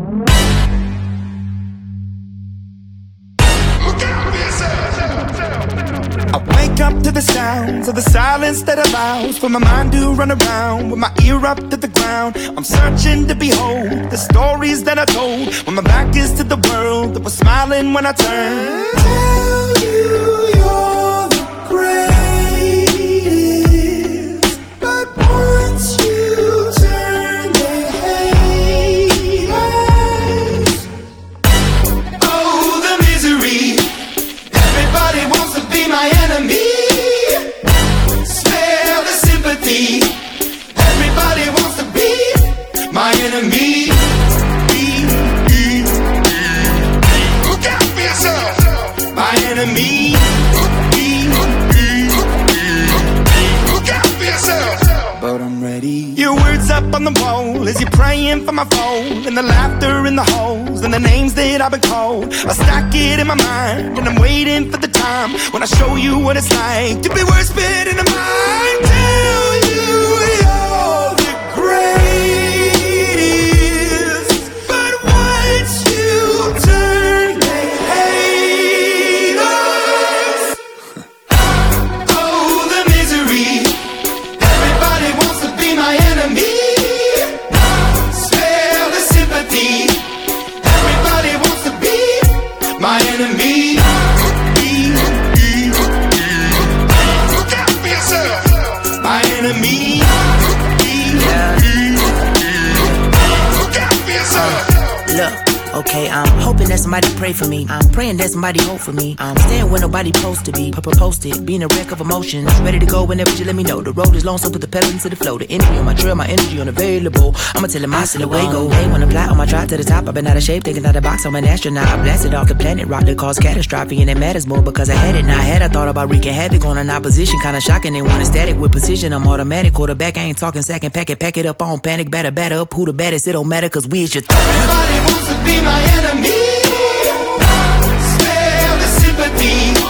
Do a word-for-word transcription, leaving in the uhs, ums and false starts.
I wake up to the sounds of the silence that allows for my mind to run around with my ear up to the ground. I'm searching to behold the stories that I told when my back is to the world that was smiling when I turned. Tell you you're the greatest, but once you turn they hate us. Oh, the misery. Everybody wants to be my enemy. Spare the sympathy. Everybody wants to be my enemy. Look out for yourself. My enemy. Look out for yourself. But I'm ready. Your words up on the wall as you're praying for my phone, and the laughter in the halls and the names that I've been called. I stack it in my mind and I'm waiting for the time when I show you what it's like to be worse fit in the mind. Tell you you're the greatest, but once you turn they hate us. Oh, the misery. Everybody wants to be my enemy. Spare the sympathy. Everybody wants to be my enemy. Look out for yourself. My enemy. Look out for yourself. Look, okay, I'm hoping that somebody pray for me. I'm praying that somebody hope for me. I'm staying where nobody supposed to be. Purple posted, being a wreck of emotions. Ready to go whenever you let me know. The road is long, so put the pedal into the flow. The energy on my trail, my energy unavailable. I'ma tell him I still away go. Hey, when I fly on my drive to the top, I've been out of shape, thinking out the box. I'm an astronaut. I blasted off the planet, rock that caused catastrophe, and it matters more because I had it. Now I had I thought about wreaking havoc on an opposition, kinda shocking. They want static with precision. I'm automatic, quarterback. I ain't talking second pack it, pack it up on panic, batter, batter up. Who the baddest? It don't matter, cause we is your th- Everybody wants to be my enemy. Spare the sympathy.